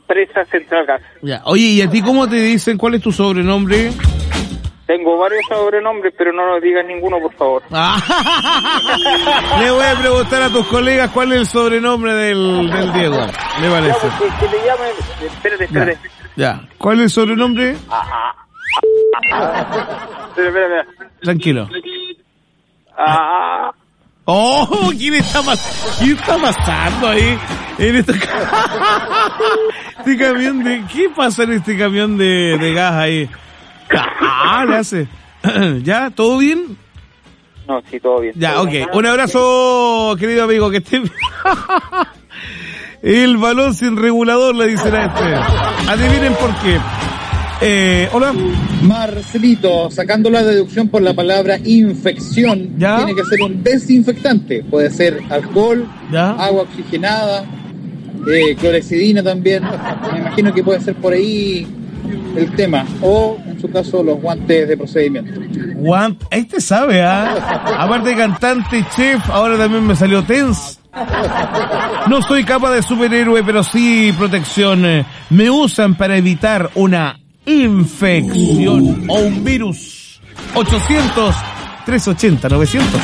empresa Central Gas. Ya. Oye, ¿y a ti cómo te dicen? ¿Cuál es tu sobrenombre? Tengo varios sobrenombres, pero no nos digas ninguno, por favor. Le voy a preguntar a tus colegas cuál es el sobrenombre del, del Diego. Me parece. Ya, porque que le llamen... Espérate, espérate. Ya. ya. ¿Cuál es el sobrenombre? Ah, ah, ah. Espera, espera, espera. Tranquilo. Ah. Oh, ¿quién está pas- ¿Quién está pasando ahí? En este, este camión de... ¿Qué pasa en este camión de, de gas ahí? Ah, le hace. ¿Ya? ¿Todo bien? No, sí, todo bien. Ya, ok. Un abrazo, querido amigo, que esté bien. El balón sin regulador, le dicen a este. Adivinen por qué. Eh, hola. Marcelito, sacando la deducción por la palabra infección, ¿ya? Tiene que ser un desinfectante. Puede ser alcohol, ¿ya? Agua oxigenada, eh, clorexidina también. Me imagino que puede ser por ahí el tema. O, en su caso, los guantes de procedimiento. Guante, este sabe, ¿ah? ¿eh? Aparte de cantante, chef, ahora también me salió Tens. No soy capa de superhéroe, pero sí protección. Me usan para evitar una infección o un virus. ochocientos, trescientos ochenta, novecientos.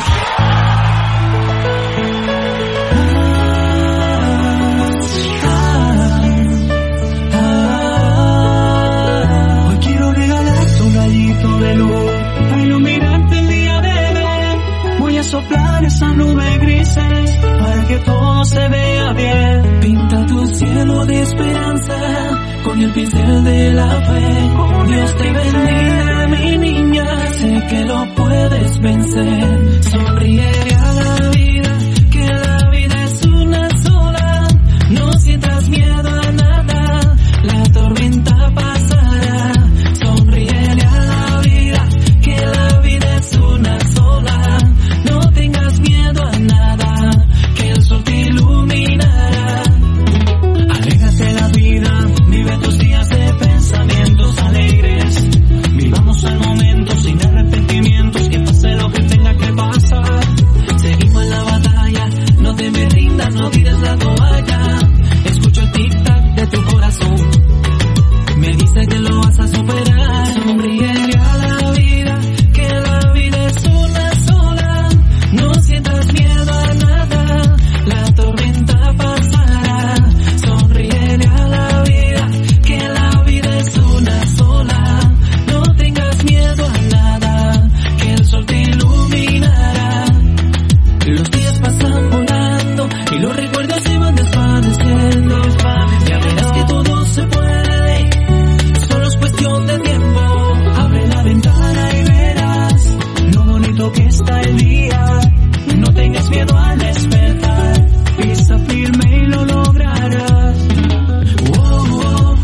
Hoy quiero regalarte un rayito de luz para iluminarte el día de hoy. Voy a soplar esa nube grises para que todo se vea bien. Pinta tu cielo de esperanza con el pincel de la fe. Dios te bendiga, mi niña, sé que lo puedes vencer. Sonríe a la vida, que la vida es una sola. No sientas miedo a nada, la tormenta pasará. Sonríe a la vida, que la vida es una sola. No tengas miedo a nada, que el sol te iluminará. Alégrate la vida, vive tus días de pensamientos alegres. Vivamos el momento sin arrepentimientos, que pase lo que tenga que pasar. Seguimos en la batalla, no te me rindas, no tires la toalla. Escucho el tic-tac de tu corazón, me dice que lo vas a superar. Sonríe a la vida, que la vida es una sola. No sientas miedo a nada, la tormenta pasará. Sonríe a la vida, que la vida es una sola. No tengas miedo a nada, que el sol te iluminará. Los días pasan volando y los recuerdos se van desvaneciendo. Ya verás que todo se puede, solo es cuestión de tiempo. Abre la ventana y verás lo bonito que está el día. No tengas miedo al despertar, pisa firme y lo lograrás. Oh, oh.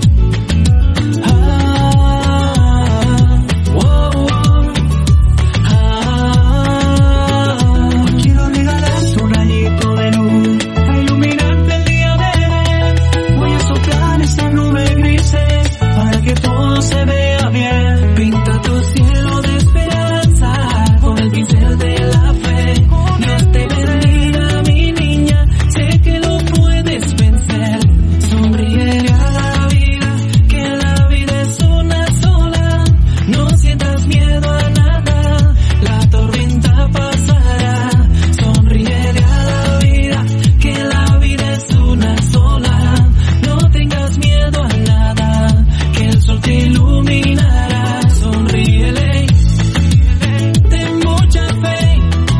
Ah, oh, oh. Ah, quiero regalarte un rayito de luz para iluminarte el día de hoy. Voy a soplar esa nube grises para que todo se vea bien. Pinta tu cielo de esperanza con el pincel de la fe. Dios te bendiga, mi niña, sé que lo puedes vencer. Sonríe a la vida, que la vida es una sola. No sientas miedo a nada, la tormenta pasará. Sonríe a la vida, que la vida es una sola. No tengas miedo a nada, que el sol te iluminará. Sonríele, ten mucha fe.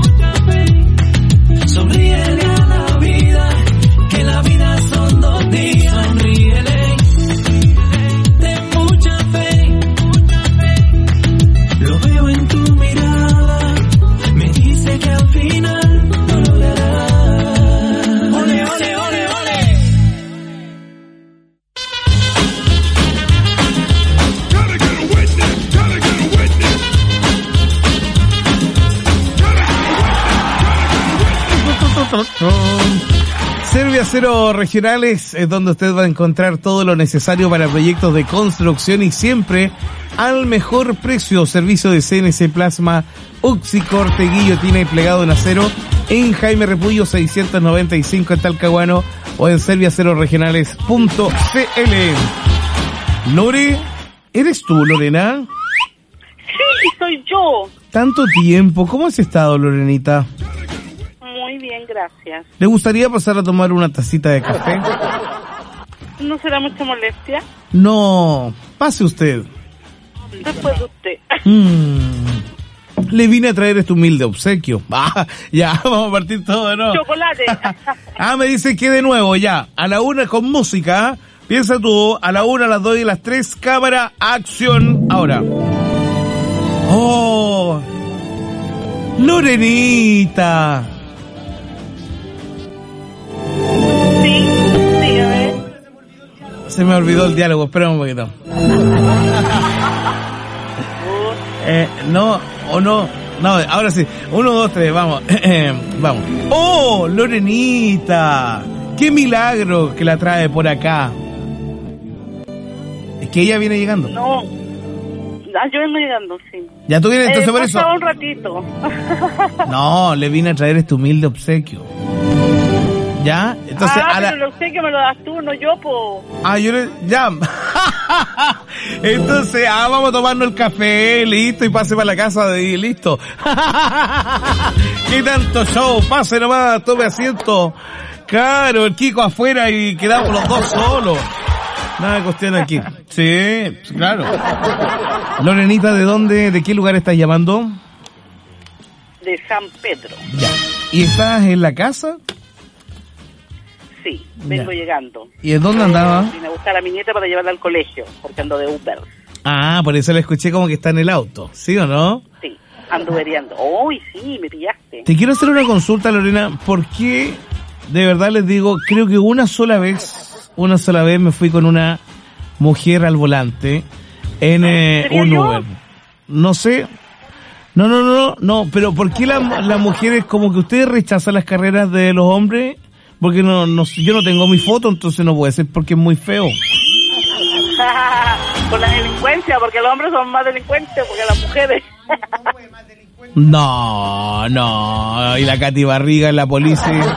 Sonríele a la vida, que la vida son dos días. Sonríele, ten mucha fe. Lo veo en tu mirada, me dice que al final lo lograrás. Ole, ole, ole, ole. Serviacero Regionales es donde usted va a encontrar todo lo necesario para proyectos de construcción y siempre al mejor precio. Servicio de C N C Plasma, Oxicorte, guillotina y plegado en acero en Jaime Repullo seiscientos noventa y cinco en Talcahuano, o en serviaceroregionales punto c l. Lore, ¿eres tú, Lorena? Sí, soy yo. Tanto tiempo, ¿cómo has estado, Lorenita? Muy bien, gracias. ¿Le gustaría pasar a tomar una tacita de café? ¿No será mucha molestia? No, pase usted. Después de usted. Mm, le vine a traer este humilde obsequio. Ah, ya, vamos a partir todo de nuevo. Chocolate. Ah, me dice que de nuevo, ya. A la una con música. Piensa tú, a la una, a las dos y a las tres, cámara, acción. Ahora. Oh, Lorenita. Sí, sí, a ver. Se me olvidó el diálogo, espera un poquito. eh, no, o no, no, ahora sí. Uno, dos, tres, vamos. Vamos. Oh, Lorenita. Qué milagro que la trae por acá. Es que ella viene llegando. No. Ah, yo vengo llegando, sí. Ya tú vienes, entonces eh, por eso. un ratito. No, le vine a traer este humilde obsequio. ¿Ya? Entonces, ah, a la... pero el obsequio me lo das tú, no yo, po. Ah, yo le... Ya. Entonces, ah, vamos a tomarnos el café, listo, y pase para la casa y listo. ¿Qué tanto show? Pase nomás, tome asiento. Claro, el Kiko afuera y quedamos los dos solos. Nada de cuestión aquí. Sí, claro. Lorenita, ¿de dónde, de qué lugar estás llamando? De San Pedro. Ya. ¿Y estás en la casa? Sí, vengo ya. llegando. ¿Y en dónde andaba? Vine a buscar a mi nieta para llevarla al colegio, porque ando de Uber. Ah, por eso la escuché como que está en el auto, ¿sí o no? Sí, ando veriando. Uy, sí, me pillaste. Te quiero hacer una consulta, Lorena, porque de verdad les digo, creo que una sola vez, una sola vez me fui con una mujer al volante en eh, un yo? Uber. No sé, no, no, no, no, pero ¿por qué la, las mujeres como que ustedes rechazan las carreras de los hombres? Porque no, no, yo no tengo mi foto, entonces no puede ser porque es muy feo. Por la delincuencia, porque los hombres son más delincuentes, porque las mujeres. No, no, y la Katy Barriga en la policía.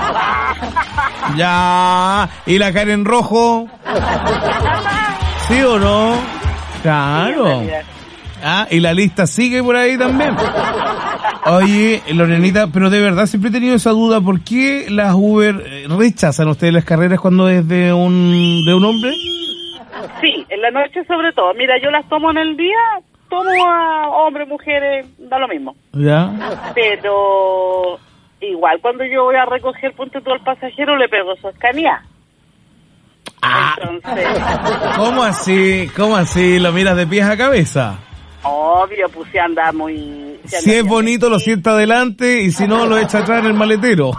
Ya, y la Karen Rojo. ¿Sí o no? Claro. Ah, y la lista sigue por ahí también. Oye, Lorenita, pero de verdad siempre he tenido esa duda, ¿por qué las Uber rechazan ustedes las carreras cuando es de un de un hombre? Sí, en la noche sobre todo. Mira, yo las tomo en el día, tomo a hombres, mujeres, da lo mismo. Ya. Pero igual cuando yo voy a recoger punto todo al pasajero le pego su escanía. Ah. Entonces, ¿Cómo así? ¿Cómo así? ¿Lo miras de pies a cabeza? Obvio, pues si anda muy... Si, si es bonito así, lo sienta adelante y si no lo echa atrás en el maletero.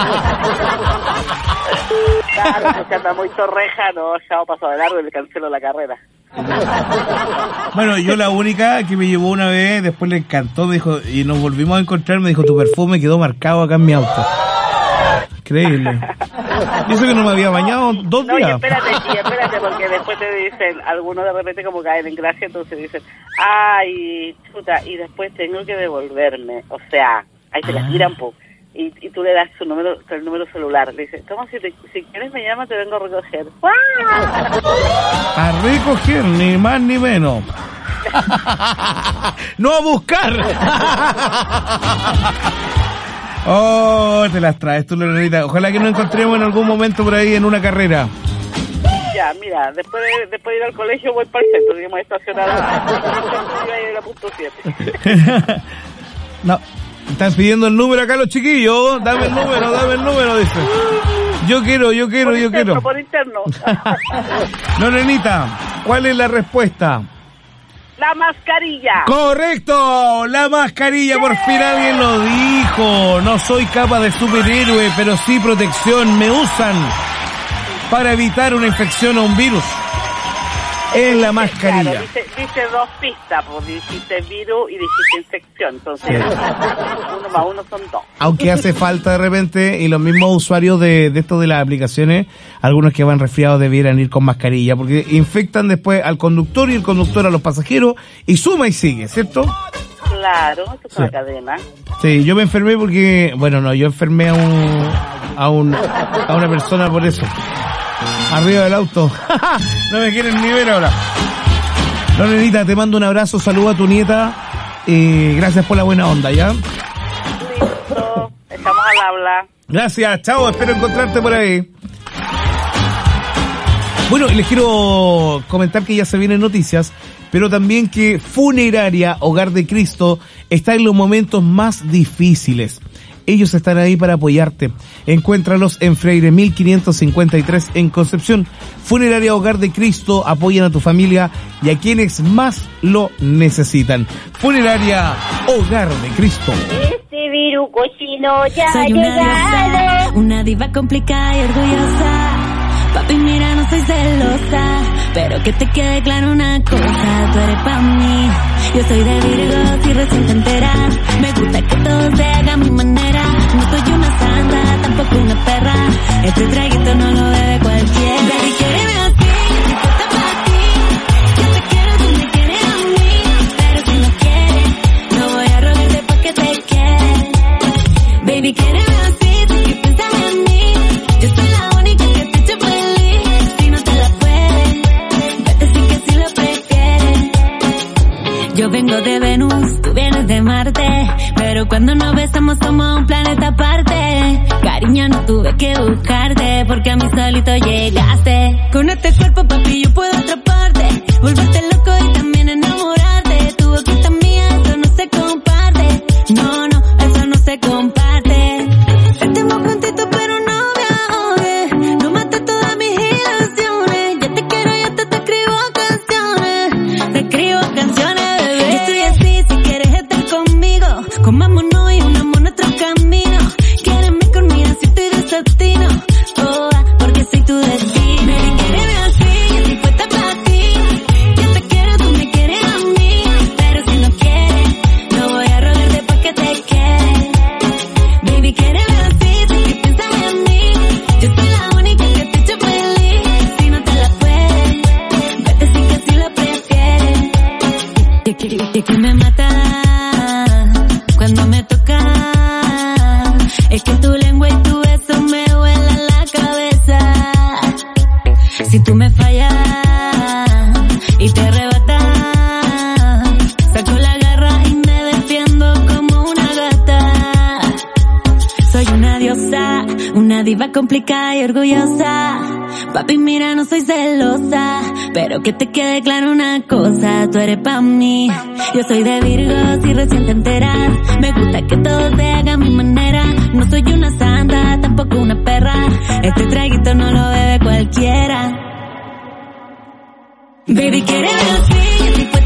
Claro, pues si anda muy torreja, no, ya paso de largo y le cancelo la carrera. Bueno, yo la única que me llevó una vez, después le encantó, me dijo, y nos volvimos a encontrar, me dijo, tu perfume quedó marcado acá en mi auto. Increíble. Y eso que no me había bañado dos no, días. No, espérate, sí, espérate, porque después te dicen, algunos de repente como caen en gracia, entonces dicen, ay, chuta, y después tengo que devolverme. O sea, ahí te la tiran, po. Y, y tú le das su número, el número celular. Le dices, toma, si, te, si quieres me llama, te vengo a recoger. A recoger, ni más ni menos. No a buscar. Oh, te las traes tú, Lorenita. Ojalá que nos encontremos en algún momento por ahí en una carrera. Ya, mira, después de, después de ir al colegio voy para el centro, digamos, estacionar. Iba a ir a punto siete. No, están pidiendo el número acá los chiquillos. Dame el número, dame el número, dice. Yo quiero, yo quiero, por yo interno, quiero. Por interno. Lorenita, ¿cuál es la respuesta? La mascarilla. Correcto, la mascarilla, sí. Por fin alguien lo dijo. No soy capa de superhéroe, pero sí protección. Me usan para evitar una infección o un virus. Es la mascarilla. Claro, dice, dice dos pistas, pues dijiste virus y dijiste infección, entonces uno más uno son dos. Aunque hace falta de repente, y los mismos usuarios de, de esto de las aplicaciones, algunos que van resfriados debieran ir con mascarilla, porque infectan después al conductor y el conductor a los pasajeros, y suma y sigue, ¿cierto? Claro, esto es Sí. la cadena. Sí, yo me enfermé porque, bueno, no, yo enfermé a un, a un, a una persona por eso. Arriba del auto. No me quieren ni ver ahora. No, nenita, te mando un abrazo, saludo a tu nieta, y gracias por la buena onda, ¿ya? Listo, estamos al habla. Gracias, chao, espero encontrarte por ahí. Bueno, les quiero comentar que ya se vienen noticias, pero también que Funeraria Hogar de Cristo está en los momentos más difíciles. Ellos están ahí para apoyarte. Encuéntralos en Freire mil quinientos cincuenta y tres en Concepción. Funeraria Hogar de Cristo apoyan a tu familia y a quienes más lo necesitan. Funeraria Hogar de Cristo. Este virus cochino ya Soy ha una llegado. diosa, una diva complicada y orgullosa. Papi, mira, no soy celosa, pero que te quede claro una cosa, tú eres pa' mí. Yo soy de Virgo, si recién te enteras. Me gusta que todo se haga a mi manera. No soy una santa, tampoco una perra. Este traguito no lo bebe cualquiera. Baby, quiéreme así, estoy puesta pa' ti. Yo te quiero, tú me quieres a mí. Pero si no quieres, no voy a rogarte pa' que te quede. Baby, quiéreme así, si que piensas en mí. Yo soy la única que te echa feliz. Si no te la puedes, vete si que si lo prefieres. Yo vengo de Venus, tú vienes de Marte, pero cuando nos besamos somos un planeta aparte. Cariño, no tuve que buscarte, porque a mí solito llegaste. Con este cuerpo, papi, yo puedo atraparte, volverte loco y también enamorarte. Tu boquita mía, eso no se comparte. No, no, eso no se comparte. Estemos juntitos, pero no me ahogues. No mates todas mis ilusiones. Yo te quiero y hasta te escribo canciones. Te escribo canciones, bebé. Yo estoy así, si quieres estar conmigo, comámonos y unamos nuestros caminos. Quiéreme conmigo si estoy desatino. Oh, ah, porque soy tu destino. Baby, quiéreme así, yo estoy puesta para ti. Yo te quiero, tú me quieres a mí. Pero si no quieres, no voy a rogarte pa' que te quede. Baby, quiéreme así, si que piensas en mí. Yo soy la única que te echa feliz. Si no te la puedes, vete si que si lo prefieres. Y que, y que me mata cuando me toca. Es que tu lengua y tu beso me vuelan la cabeza. Si tú me fallas y te arrebatas, saco la garra y me defiendo como una gata. Soy una diosa, una diva complicada y orgullosa. Papi, mira, no soy celosa, pero que te quede claro una cosa, tú eres pa' mí. Yo soy de Virgo, si recién te enteras. Me gusta que todo se haga a mi manera. No soy una santa, tampoco una perra. Este traguito no lo bebe cualquiera. Baby, quiéreme así,